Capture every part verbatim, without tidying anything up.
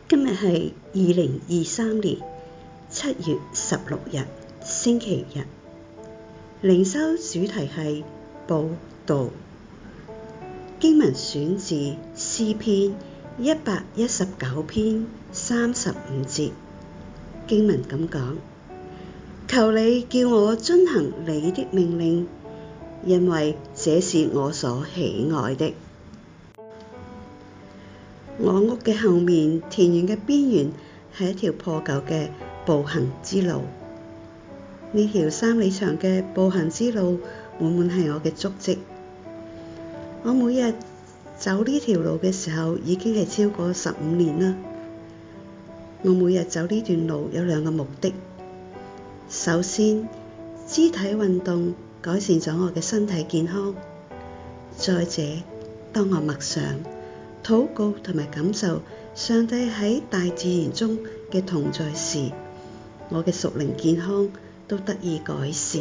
今日係二零二三年七月十六日，星期日。靈修主題係報道。經文選自詩篇一百一十九篇三十五節。經文咁講：求你叫我遵行你的命令，因為這是我所喜愛的。我屋嘅後面田園嘅邊緣係一條破舊嘅步行之路。呢條三里長嘅步行之路滿滿係我嘅足跡。我每日走呢條路嘅時候已經係超過十五年啦。我每日走呢段路有兩個目的。首先，肢體運動改善咗我嘅身體健康。再者，當我默想、禱告同埋感受上帝喺大自然中嘅同在時，我嘅屬靈健康都得以改善。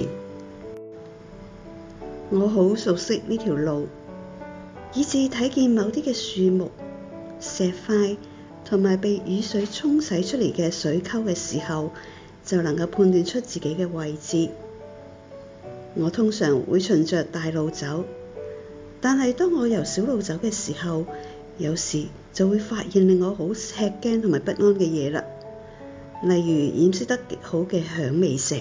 我好熟悉呢條路，以致睇見某啲嘅樹木、石塊同埋被雨水沖洗出嚟嘅水溝嘅時候，就能夠判斷出自己嘅位置。我通常會循着大路走，但係當我由小路走嘅時候，有時就會發現令我好吃驚同埋不安嘅嘢啦，例如掩飾得極好嘅響尾石。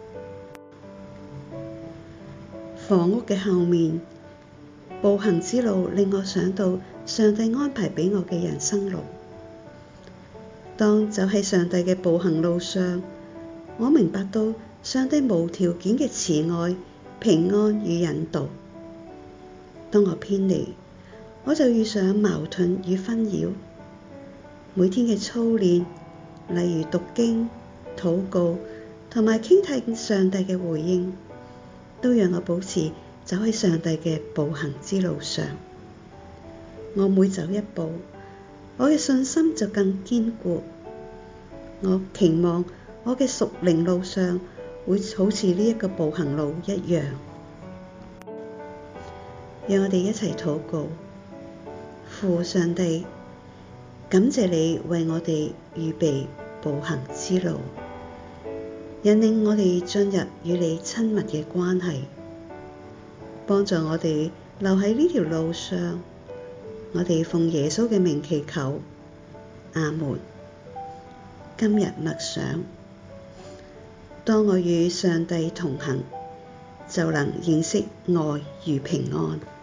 房屋嘅後面，步行之路令我想到上帝安排俾我嘅人生路。當走喺上帝嘅步行路上，我明白到上帝無條件嘅慈愛、平安與引導。當我偏離，我就遇上矛盾與紛擾。每天嘅操練，例如讀經、禱告同埋傾聽上帝嘅回應，都讓我保持走喺上帝嘅步行之路上。我每走一步，我嘅信心就更堅固。我期望我嘅屬靈路上會好似呢一個步行路一樣。讓我哋一齊禱告。父上帝，感謝你為我哋預備步行之路，引領我哋進入與你親密嘅關係，幫助我哋留喺呢條路上。我哋奉耶穌嘅名祈求，阿門。今日默想，當我與上帝同行，就能認識愛與平安。